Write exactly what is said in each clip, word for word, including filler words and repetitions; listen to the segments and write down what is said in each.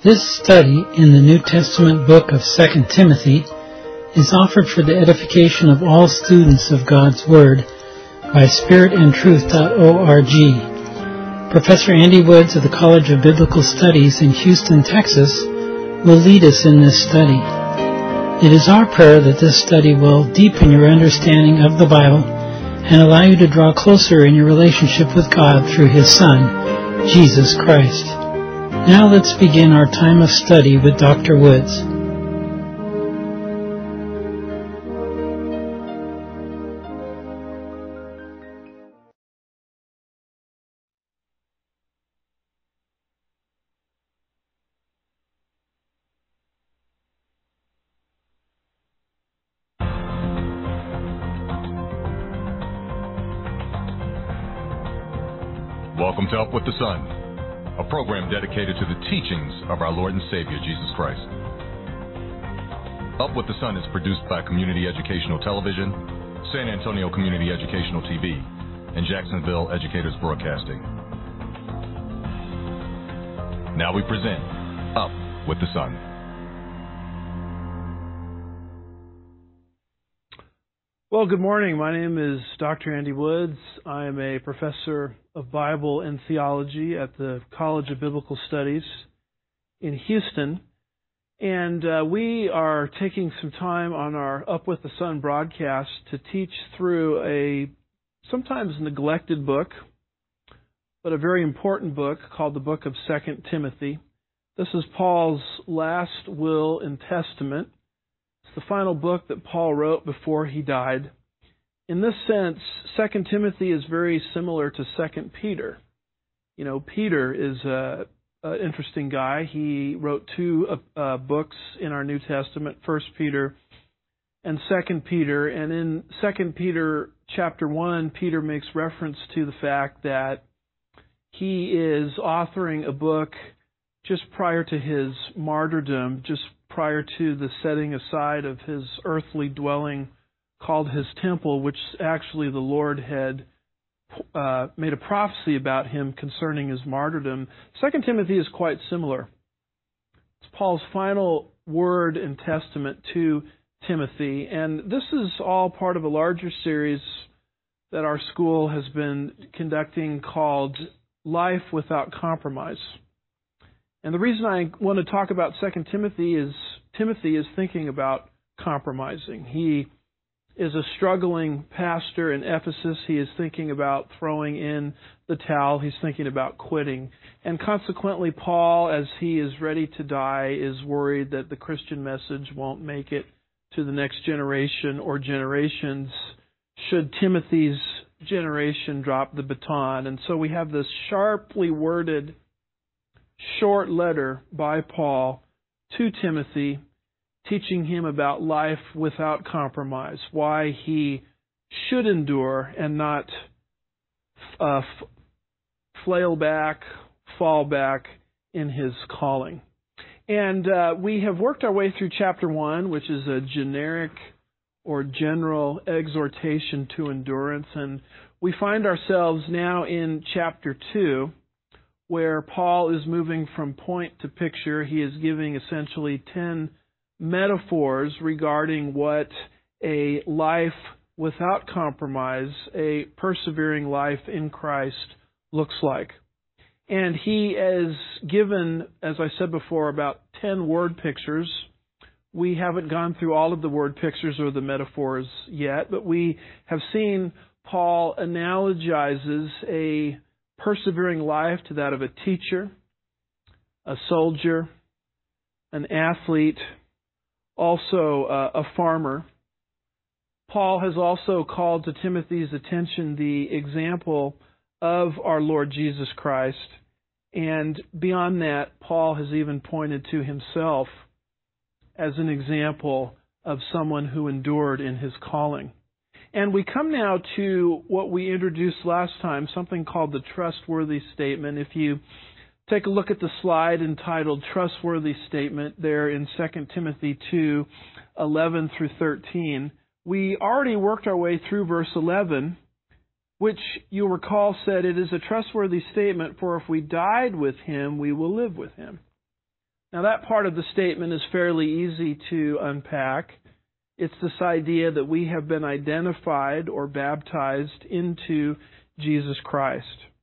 This study in the New Testament book of Second Timothy is offered for the edification of all students of God's Word by spirit and truth dot org. Professor Andy Woods of the College of Biblical Studies in Houston, Texas, will lead us in this study. It is our prayer that this study will deepen your understanding of the Bible and allow you to draw closer in your relationship with God through His Son, Jesus Christ. Now let's begin our time of study with Doctor Woods. Welcome to Up with the Sun, a program dedicated to the teachings of our Lord and Savior, Jesus Christ. Up with the Sun is produced by Community Educational Television, San Antonio Community Educational T V, and Jacksonville Educators Broadcasting. Now we present Up with the Sun. Well, good morning. My name is Doctor Andy Woods. I am a professor of Bible and Theology at the College of Biblical Studies in Houston. And uh, we are taking some time on our Up with the Sun broadcast to teach through a sometimes neglected book, but a very important book called the book of Second Timothy. This is Paul's last will and testament. It's the final book that Paul wrote before he died. In this sense, Second Timothy is very similar to Second Peter. You know, Peter is an interesting guy. He wrote two uh, books in our New Testament, First Peter and Second Peter. And in Second Peter chapter one, Peter makes reference to the fact that he is authoring a book just prior to his martyrdom, just prior to the setting aside of his earthly dwelling called his temple, which actually the Lord had uh, made a prophecy about him concerning his martyrdom. Second Timothy is quite similar. It's Paul's final word and testament to Timothy, and this is all part of a larger series that our school has been conducting called Life Without Compromise. And the reason I want to talk about Second Timothy is Timothy is thinking about compromising. He is a struggling pastor in Ephesus. He is thinking about throwing in the towel. He's thinking about quitting. And consequently, Paul, as he is ready to die, is worried that the Christian message won't make it to the next generation or generations should Timothy's generation drop the baton. And so we have this sharply worded short letter by Paul to Timothy, teaching him about life without compromise, why he should endure and not uh, f- flail back, fall back in his calling. And uh, we have worked our way through chapter one, which is a generic or general exhortation to endurance. And we find ourselves now in chapter two, where Paul is moving from point to picture. He is giving essentially ten metaphors regarding what a life without compromise, a persevering life in Christ, looks like. And he has given, as I said before, about ten word pictures. We haven't gone through all of the word pictures or the metaphors yet, but we have seen Paul analogizes a persevering life to that of a teacher, a soldier, an athlete, also uh, a farmer. Paul has also called to Timothy's attention the example of our Lord Jesus Christ. And beyond that, Paul has even pointed to himself as an example of someone who endured in his calling. And we come now to what we introduced last time, something called the trustworthy statement. If you take a look at the slide entitled Trustworthy Statement there in Second Timothy two, eleven through thirteen, we already worked our way through verse eleven, which you'll recall said, "It is a trustworthy statement, for if we died with him, we will live with him. Now, that part of the statement is fairly easy to unpack. It's this idea that we have been identified or baptized into Jesus Christ.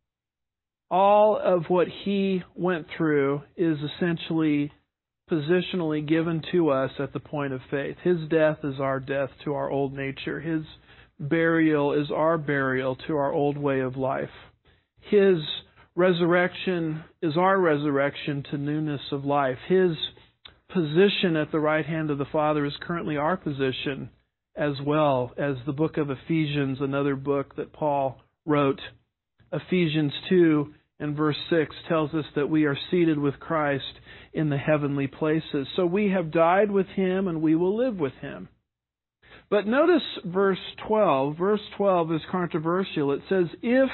All of what He went through is essentially positionally given to us at the point of faith. His death is our death to our old nature. His burial is our burial to our old way of life. His resurrection is our resurrection to newness of life. His position at the right hand of the Father is currently our position as well, as the book of Ephesians, another book that Paul wrote. Ephesians two and verse six tells us that we are seated with Christ in the heavenly places. So we have died with Him and we will live with Him. But notice verse twelve. Verse twelve is controversial. It says, if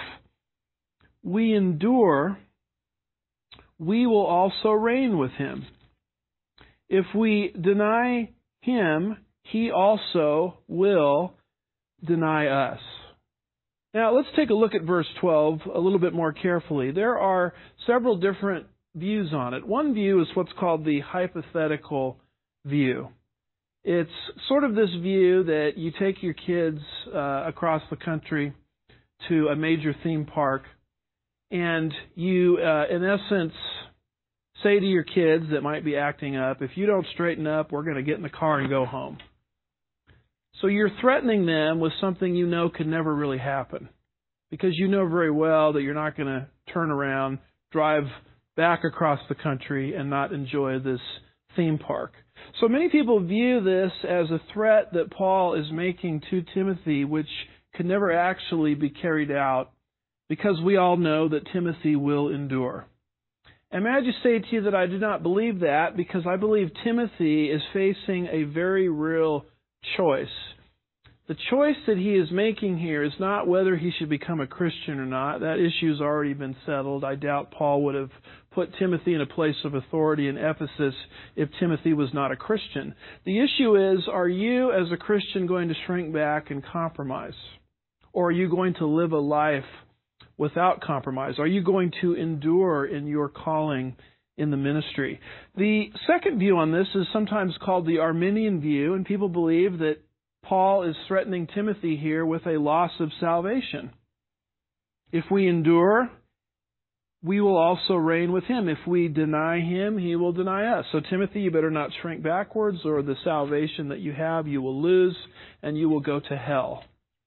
we endure, we will also reign with Him. If we deny Him, He also will deny us. Now, let's take a look at verse twelve a little bit more carefully. There are several different views on it. One view is what's called the hypothetical view. It's sort of this view that you take your kids uh, across the country to a major theme park, and you, uh, in essence, say to your kids that might be acting up, if you don't straighten up, we're going to get in the car and go home. So you're threatening them with something you know could never really happen, because you know very well that you're not going to turn around, drive back across the country, and not enjoy this theme park. So many people view this as a threat that Paul is making to Timothy, which could never actually be carried out, because we all know that Timothy will endure. And may I just say to you that I do not believe that, because I believe Timothy is facing a very real choice. The choice that he is making here is not whether he should become a Christian or not. That issue has already been settled. I doubt Paul would have put Timothy in a place of authority in Ephesus if Timothy was not a Christian. The issue is, are you as a Christian going to shrink back and compromise? Or are you going to live a life without compromise? Are you going to endure in your calling in the ministry? The second view on this is sometimes called the Arminian view, and people believe that Paul is threatening Timothy here with a loss of salvation. If we endure, we will also reign with him. If we deny him, he will deny us. So Timothy, you better not shrink backwards, or the salvation that you have you will lose, and you will go to hell.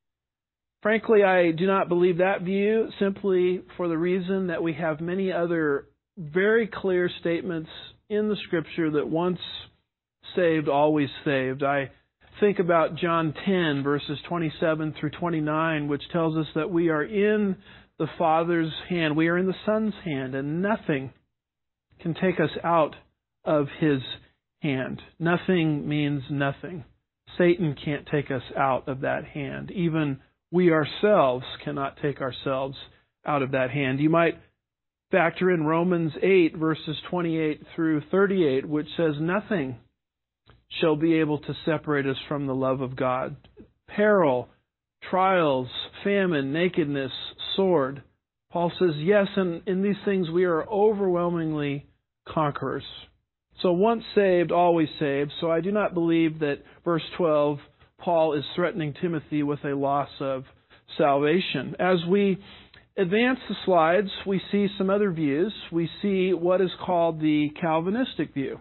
Frankly, I do not believe that view, simply for the reason that we have many other very clear statements in the Scripture that once saved, always saved. I think about John ten, verses twenty-seven through twenty-nine, which tells us that we are in the Father's hand. We are in the Son's hand, and nothing can take us out of His hand. Nothing means nothing. Satan can't take us out of that hand. Even we ourselves cannot take ourselves out of that hand. You might factor in Romans eight, verses twenty-eight through thirty-eight, which says, nothing shall be able to separate us from the love of God. Peril, trials, famine, nakedness, sword. Paul says, yes, and in these things we are overwhelmingly conquerors. So once saved, always saved. So I do not believe that verse twelve, Paul is threatening Timothy with a loss of salvation. As we advance the slides, we see some other views. We see what is called the Calvinistic view.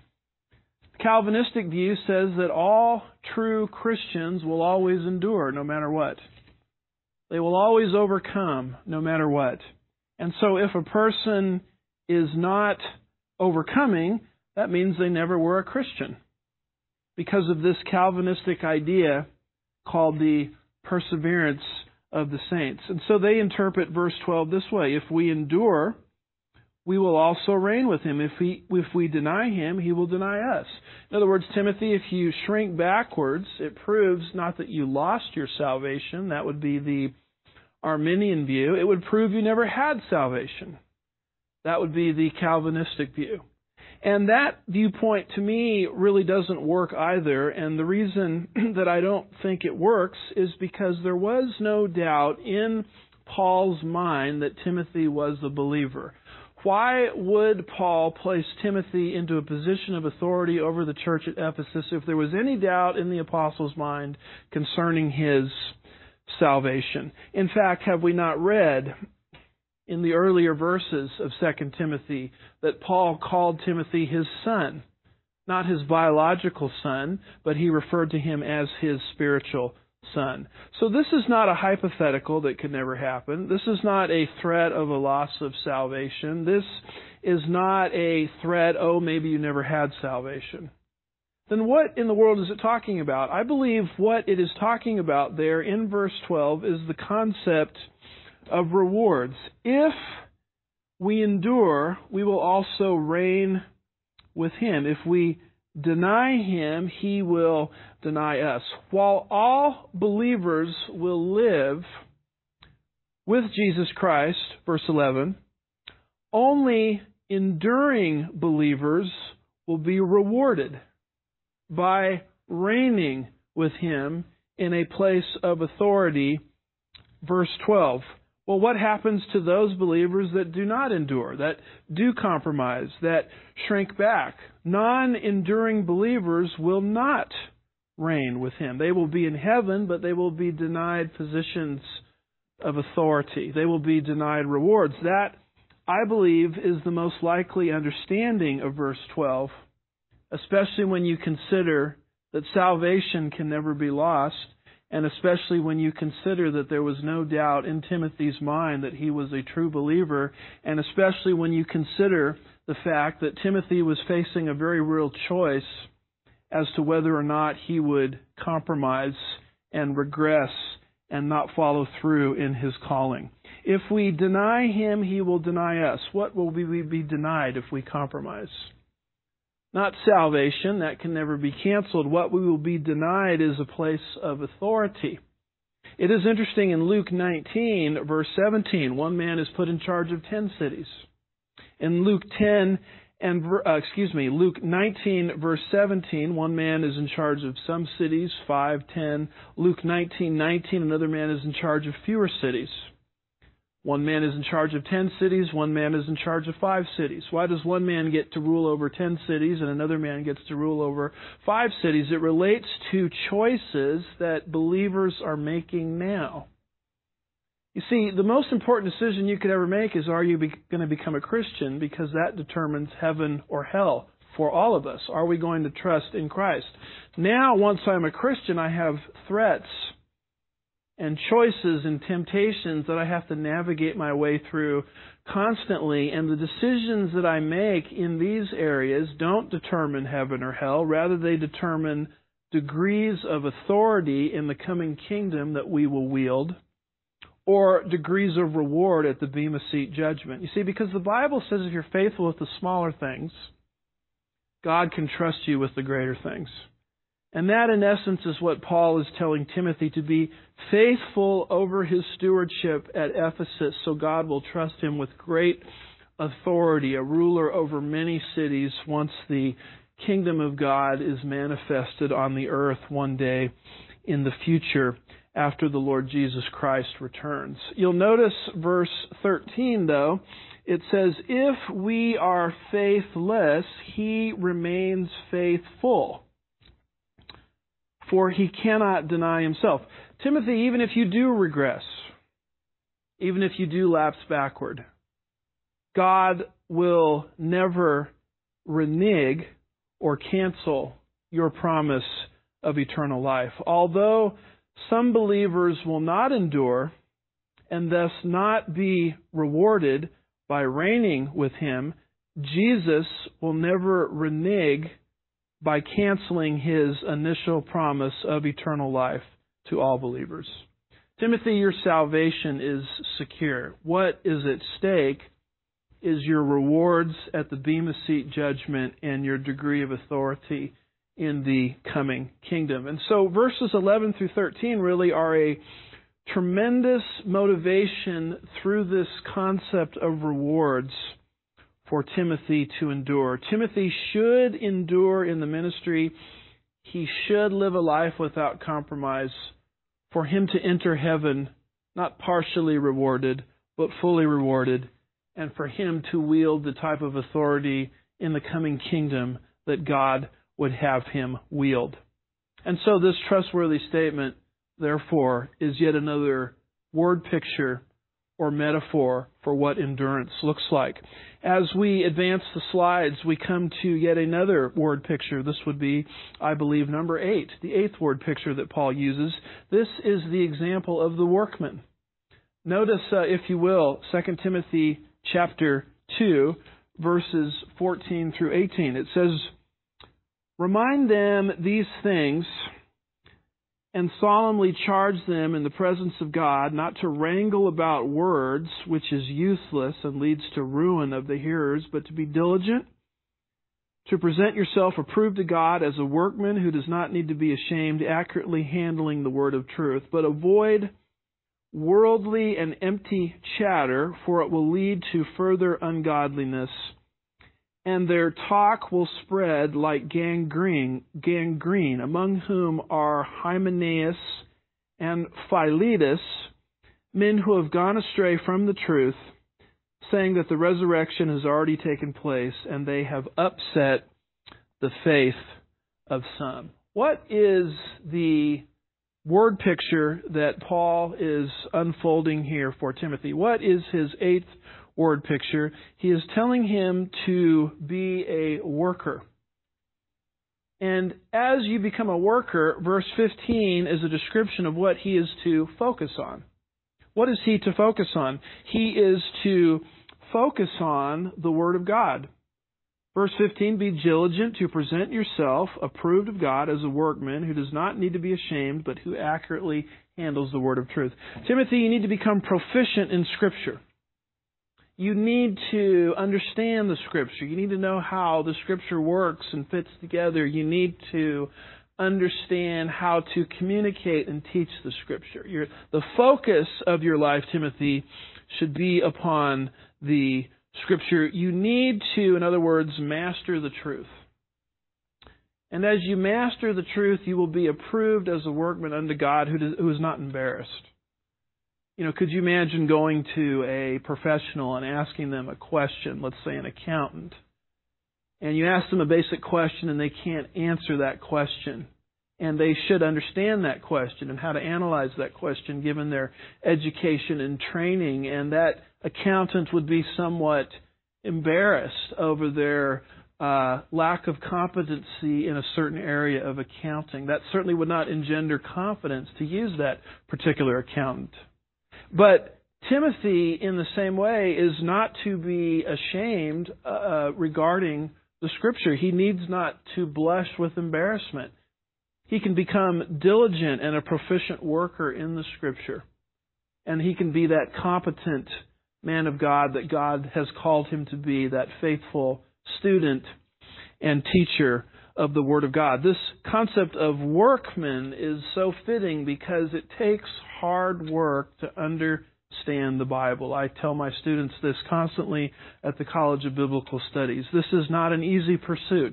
The Calvinistic view says that all true Christians will always endure, no matter what. They will always overcome, no matter what. And so if a person is not overcoming, that means they never were a Christian, because of this Calvinistic idea called the perseverance of the saints. And so they interpret verse twelve this way: if we endure, we will also reign with him. If we, if we deny him, he will deny us. In other words, Timothy, if you shrink backwards, it proves not that you lost your salvation. That would be the Arminian view. It would prove you never had salvation. That would be the Calvinistic view. And that viewpoint, to me, really doesn't work either. And the reason that I don't think it works is because there was no doubt in Paul's mind that Timothy was a believer. Why would Paul place Timothy into a position of authority over the church at Ephesus if there was any doubt in the apostle's mind concerning his salvation? In fact, have we not read in the earlier verses of Second Timothy that Paul called Timothy his son? Not his biological son, but he referred to him as his spiritual son. So this is not a hypothetical that could never happen. This is not a threat of a loss of salvation. This is not a threat, oh, maybe you never had salvation. Then what in the world is it talking about? I believe what it is talking about there in verse twelve is the concept of rewards. If we endure, we will also reign with Him. If we deny Him, He will deny us. While all believers will live with Jesus Christ, verse eleven, only enduring believers will be rewarded by reigning with Him in a place of authority, verse twelve. Well, what happens to those believers that do not endure, that do compromise, that shrink back? Non-enduring believers will not reign with Him. They will be in heaven, but they will be denied positions of authority. They will be denied rewards. That, I believe, is the most likely understanding of verse twelve, especially when you consider that salvation can never be lost, and especially when you consider that there was no doubt in Timothy's mind that he was a true believer, and especially when you consider the fact that Timothy was facing a very real choice as to whether or not he would compromise and regress and not follow through in his calling. If we deny Him, He will deny us. What will we be denied if we compromise? Not salvation, that can never be canceled. What we will be denied is a place of authority. It is interesting in Luke nineteen, verse seventeen, one man is put in charge of ten cities. In Luke ten and uh, excuse me, Luke nineteen, verse seventeen, one man is in charge of some cities, five, ten. Luke nineteen, nineteen, another man is in charge of fewer cities. One man is in charge of ten cities, one man is in charge of five cities. Why does one man get to rule over ten cities and another man gets to rule over five cities? It relates to choices that believers are making now. You see, the most important decision you could ever make is, are you be- going to become a Christian? Because that determines heaven or hell for all of us. Are we going to trust in Christ? Now, once I'm a Christian, I have threats and choices and temptations that I have to navigate my way through constantly. And the decisions that I make in these areas don't determine heaven or hell. Rather, they determine degrees of authority in the coming kingdom that we will wield, or degrees of reward at the Bema Seat judgment. You see, because the Bible says if you're faithful with the smaller things, God can trust you with the greater things. And that, in essence, is what Paul is telling Timothy, to be faithful over his stewardship at Ephesus, so God will trust him with great authority, a ruler over many cities, once the kingdom of God is manifested on the earth one day in the future after the Lord Jesus Christ returns. You'll notice verse thirteen, though. It says, if we are faithless, He remains faithful, for He cannot deny Himself. Timothy, even if you do regress, even if you do lapse backward, God will never renege or cancel your promise of eternal life. Although some believers will not endure and thus not be rewarded by reigning with Him, Jesus will never renege by canceling His initial promise of eternal life to all believers. Timothy, your salvation is secure. What is at stake is your rewards at the Bema Seat judgment and your degree of authority in the coming kingdom. And so verses eleven through thirteen really are a tremendous motivation through this concept of rewards for Timothy to endure. Timothy should endure in the ministry. He should live a life without compromise for him to enter heaven, not partially rewarded, but fully rewarded, and for him to wield the type of authority in the coming kingdom that God would have him wield. And so this trustworthy statement, therefore, is yet another word picture or metaphor for what endurance looks like. As we advance the slides, we come to yet another word picture. This would be, I believe, number eight, the eighth word picture that Paul uses. This is the example of the workman. Notice, uh, if you will, Second Timothy chapter two, verses fourteen through eighteen. It says, "Remind them these things, and solemnly charge them in the presence of God not to wrangle about words, which is useless and leads to ruin of the hearers, but to be diligent, to present yourself approved to God as a workman who does not need to be ashamed, accurately handling the word of truth. But avoid worldly and empty chatter, for it will lead to further ungodliness, and their talk will spread like gangrene, gangrene, among whom are Hymenaeus and Philetus, men who have gone astray from the truth, saying that the resurrection has already taken place, and they have upset the faith of some." What is the word picture that Paul is unfolding here for Timothy? What is his eighth word picture? He is telling him to be a worker. And as you become a worker, verse fifteen is a description of what he is to focus on. What is he to focus on? He is to focus on the Word of God. Verse fifteen, "Be diligent to present yourself approved of God as a workman who does not need to be ashamed, but who accurately handles the word of truth." Timothy, you need to become proficient in Scripture. You need to understand the Scripture. You need to know how the Scripture works and fits together. You need to understand how to communicate and teach the Scripture. Your, the focus of your life, Timothy, should be upon the Scripture. You need to, in other words, master the truth. And as you master the truth, you will be approved as a workman unto God who, does, who is not embarrassed. You know, could you imagine going to a professional and asking them a question, let's say an accountant, and you ask them a basic question and they can't answer that question, and they should understand that question and how to analyze that question given their education and training, and that accountant would be somewhat embarrassed over their uh, lack of competency in a certain area of accounting. That certainly would not engender confidence to use that particular accountant. But Timothy, in the same way, is not to be ashamed uh, regarding the Scripture. He needs not to blush with embarrassment. He can become diligent and a proficient worker in the Scripture. And he can be that competent man of God that God has called him to be, that faithful student and teacher of the Word of God. This concept of workman is so fitting because it takes hard work to understand the Bible. I tell my students this constantly at the College of Biblical Studies. This is not an easy pursuit,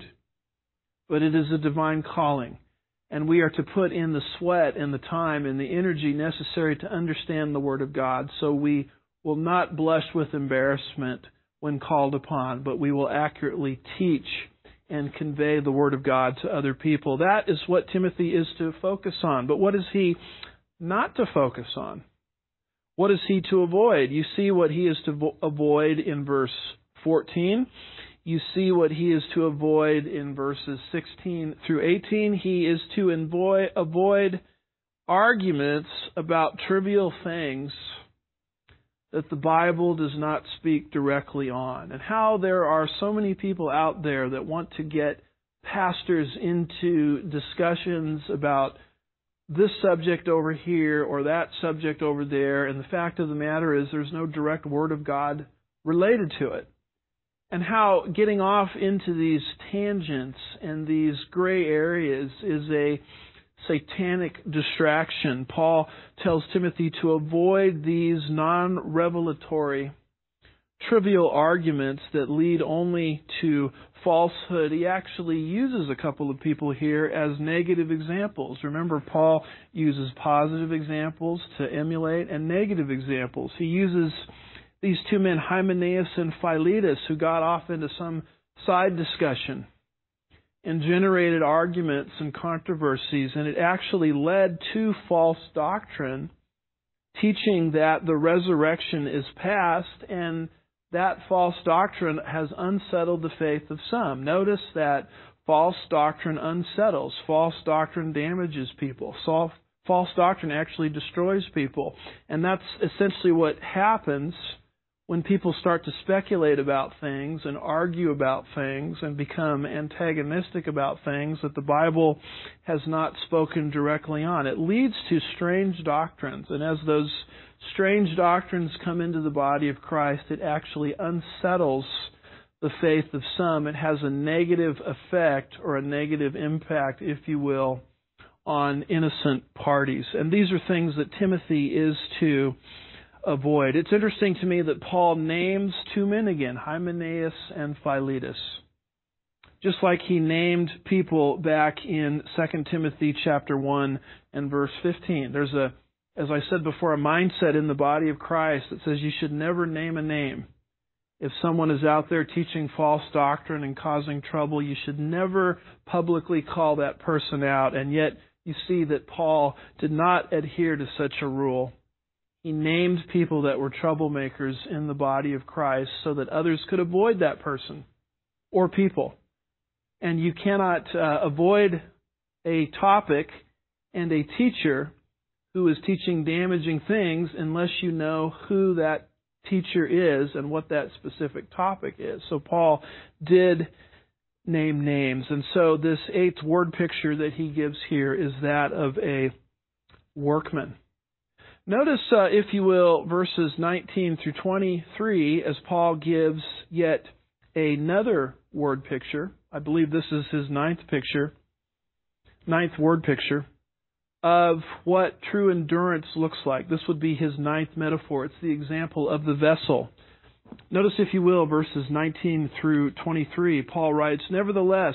but it is a divine calling. And we are to put in the sweat and the time and the energy necessary to understand the Word of God, so we will not blush with embarrassment when called upon, but we will accurately teach and convey the Word of God to other people. That is what Timothy is to focus on. But what is he not to focus on? What is he to avoid? You see what he is to vo- avoid in verse fourteen. You see what he is to avoid in verses sixteen through eighteen. He is to avoid, avoid arguments about trivial things that the Bible does not speak directly on, and how there are so many people out there that want to get pastors into discussions about this subject over here or that subject over there, and the fact of the matter is there's no direct Word of God related to it. And how getting off into these tangents and these gray areas is a satanic distraction. Paul tells Timothy to avoid these non-revelatory, trivial arguments that lead only to falsehood. He actually uses a couple of people here as negative examples. Remember, Paul uses positive examples to emulate and negative examples. He uses these two men, Hymenaeus and Philetus, who got off into some side discussion and generated arguments and controversies, and it actually led to false doctrine, teaching that the resurrection is past, and that false doctrine has unsettled the faith of some. Notice that false doctrine unsettles. False doctrine damages people. False doctrine actually destroys people. And that's essentially what happens when people start to speculate about things and argue about things and become antagonistic about things that the Bible has not spoken directly on. It leads to strange doctrines. And as those strange doctrines come into the body of Christ, it actually unsettles the faith of some. It has a negative effect or a negative impact, if you will, on innocent parties. And these are things that Timothy is to avoid. It's interesting to me that Paul names two men again, Hymenaeus and Philetus, just like he named people back in Second Timothy chapter one and verse fifteen. There's a, as I said before, a mindset in the body of Christ that says you should never name a name. If someone is out there teaching false doctrine and causing trouble, you should never publicly call that person out. And yet you see that Paul did not adhere to such a rule. He named people that were troublemakers in the body of Christ so that others could avoid that person or people. And you cannot uh, avoid a topic and a teacher who is teaching damaging things unless you know who that teacher is and what that specific topic is. So Paul did name names. And so this eighth word picture that he gives here is that of a workman. Notice, uh, if you will, verses nineteen through twenty-three, as Paul gives yet another word picture. I believe this is his ninth picture, ninth word picture, of what true endurance looks like. This would be his ninth metaphor. It's the example of the vessel. Notice, if you will, verses nineteen through twenty-three. Paul writes, "Nevertheless,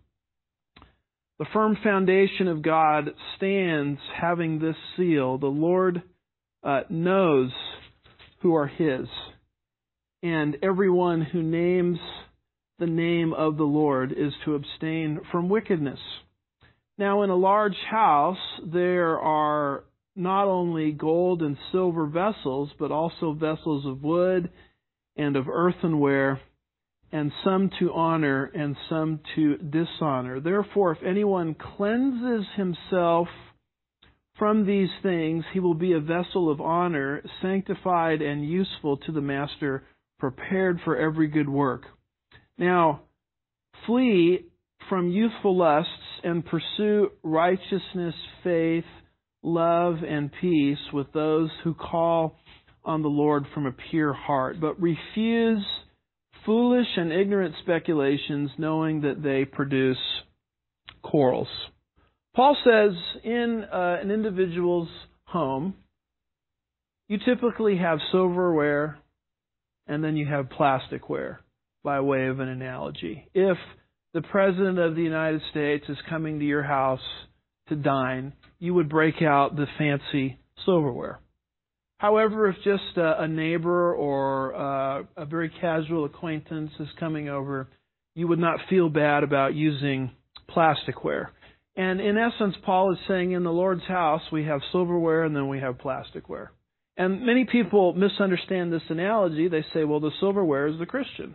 the firm foundation of God stands, having this seal: the Lord uh, knows who are His, and everyone who names the name of the Lord is to abstain from wickedness." Now, in a large house, there are not only gold and silver vessels, but also vessels of wood and of earthenware, and some to honor and some to dishonor. Therefore, if anyone cleanses himself from these things, he will be a vessel of honor, sanctified and useful to the master, prepared for every good work. Now, flee from youthful lusts and pursue righteousness, faith, love, and peace with those who call on the Lord from a pure heart. But refuse foolish and ignorant speculations, knowing that they produce quarrels. Paul says in uh, an individual's home, you typically have silverware and then you have plasticware, by way of an analogy. If the President of the United States is coming to your house to dine, you would break out the fancy silverware. However, if just a, a neighbor or uh, a very casual acquaintance is coming over, you would not feel bad about using plasticware. And in essence, Paul is saying in the Lord's house, we have silverware and then we have plasticware. And many people misunderstand this analogy. They say, well, the silverware is the Christian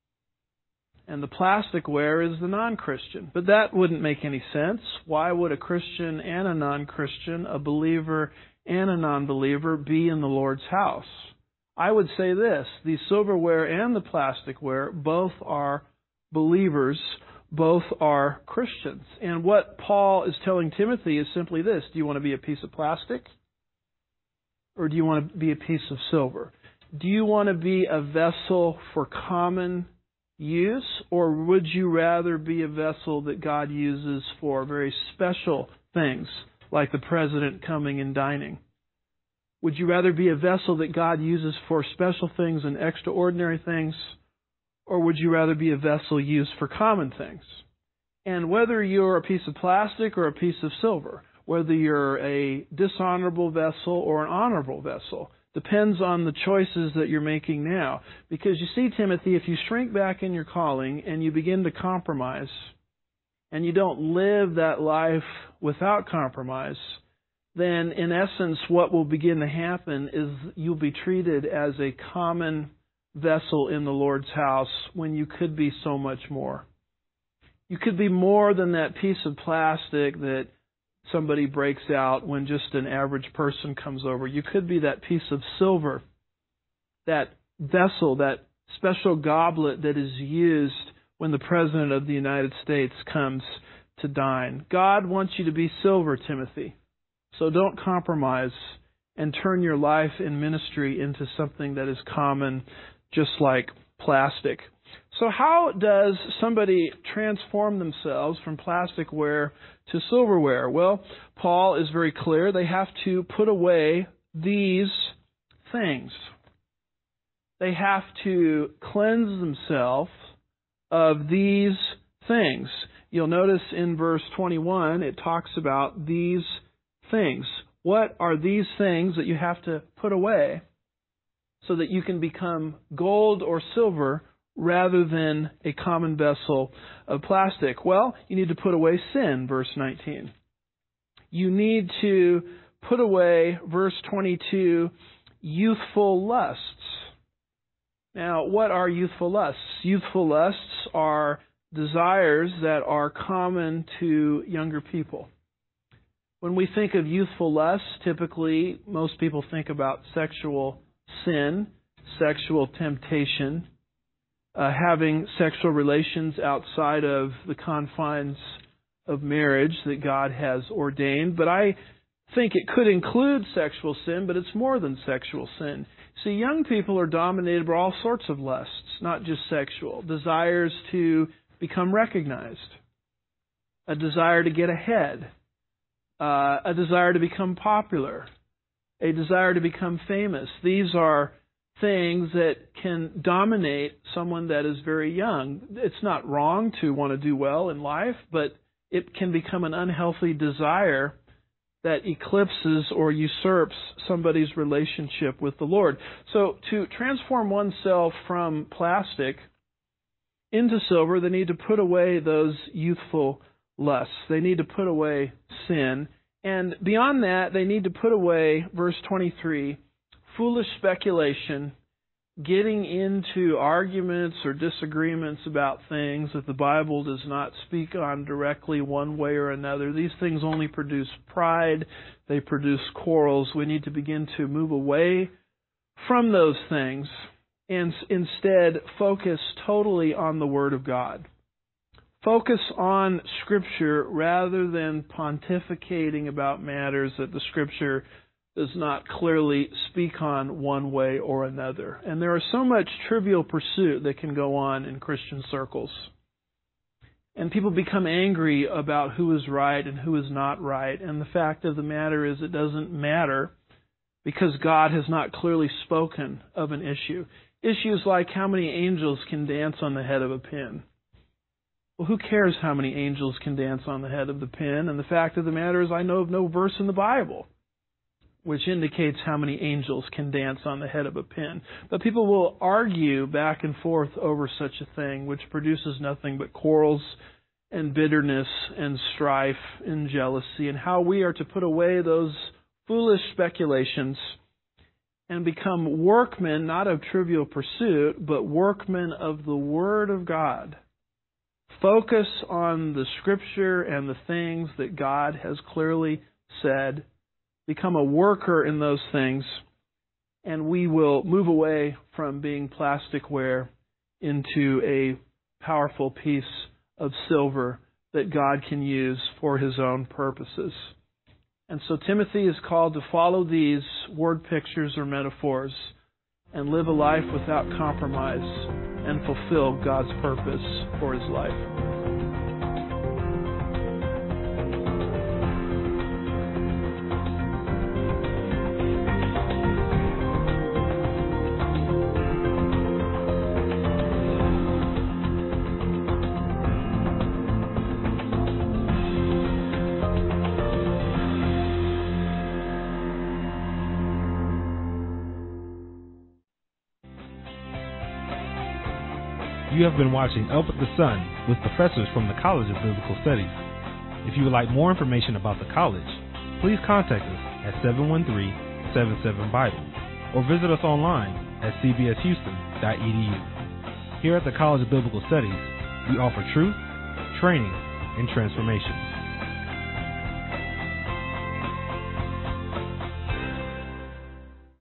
and the plasticware is the non-Christian. But that wouldn't make any sense. Why would a Christian and a non-Christian, a believer and a non-believer, be in the Lord's house? I would say this: the silverware and the plasticware both are believers, both are Christians. And what Paul is telling Timothy is simply this: do you want to be a piece of plastic, or do you want to be a piece of silver? Do you want to be a vessel for common use, or would you rather be a vessel that God uses for very special things, like the President coming and dining? Would you rather be a vessel that God uses for special things and extraordinary things, or would you rather be a vessel used for common things? And whether you're a piece of plastic or a piece of silver, whether you're a dishonorable vessel or an honorable vessel. Depends on the choices that you're making now. Because you see, Timothy, if you shrink back in your calling and you begin to compromise, and you don't live that life without compromise, then in essence what will begin to happen is you'll be treated as a common vessel in the Lord's house when you could be so much more. You could be more than that piece of plastic that somebody breaks out when just an average person comes over. You could be that piece of silver, that vessel, that special goblet that is used when the President of the United States comes to dine. God wants you to be silver, Timothy. So don't compromise and turn your life in ministry into something that is common, just like plastic. So how does somebody transform themselves from plasticware to silverware? Well, Paul is very clear. They have to put away these things. They have to cleanse themselves of these things. You'll notice in verse twenty-one, it talks about these things. What are these things that you have to put away so that you can become gold or silver rather than a common vessel of plastic? Well, you need to put away sin, verse nineteen. You need to put away, verse twenty-two, youthful lusts. Now, what are youthful lusts? Youthful lusts are desires that are common to younger people. When we think of youthful lusts, typically most people think about sexual sin, sexual temptation, uh, having sexual relations outside of the confines of marriage that God has ordained. But I think it could include sexual sin, but it's more than sexual sin. See, young people are dominated by all sorts of lusts, not just sexual. Desires to become recognized, a desire to get ahead, uh, a desire to become popular, a desire to become famous. These are things that can dominate someone that is very young. It's not wrong to want to do well in life, but it can become an unhealthy desire that eclipses or usurps somebody's relationship with the Lord. So to transform oneself from plastic into silver, they need to put away those youthful lusts. They need to put away sin. And beyond that, they need to put away, verse twenty-three, foolish speculation, getting into arguments or disagreements about things that the Bible does not speak on directly one way or another. These things only produce pride. They produce quarrels. We need to begin to move away from those things and instead focus totally on the Word of God. Focus on Scripture rather than pontificating about matters that the Scripture does not clearly speak on one way or another. And there is so much trivial pursuit that can go on in Christian circles. And people become angry about who is right and who is not right. And the fact of the matter is it doesn't matter because God has not clearly spoken of an issue. Issues like how many angels can dance on the head of a pin. Well, who cares how many angels can dance on the head of the pin? And the fact of the matter is I know of no verse in the Bible which indicates how many angels can dance on the head of a pin. But people will argue back and forth over such a thing, which produces nothing but quarrels and bitterness and strife and jealousy, and how we are to put away those foolish speculations and become workmen, not of trivial pursuit, but workmen of the Word of God. Focus on the Scripture and the things that God has clearly said. Become a worker in those things, and we will move away from being plasticware into a powerful piece of silver that God can use for His own purposes. And so Timothy is called to follow these word pictures or metaphors and live a life without compromise and fulfill God's purpose for his life. You have been watching Up with the Sun with professors from the College of Biblical Studies. If you would like more information about the college, please contact us at seven one three, seven seven, Bible or visit us online at c b s houston dot e d u. Here at the College of Biblical Studies, we offer truth, training, and transformation.